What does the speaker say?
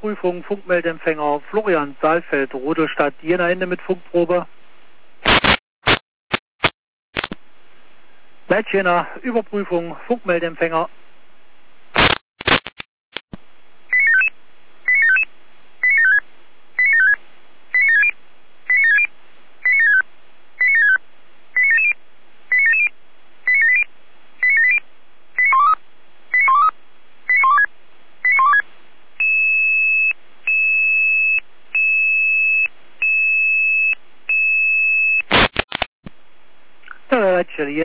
Überprüfung Funkmeldempfänger Florian Saalfeld, Rudolstadt, Jena, Ende mit Funkprobe. Leitjena, Überprüfung Funkmeldempfänger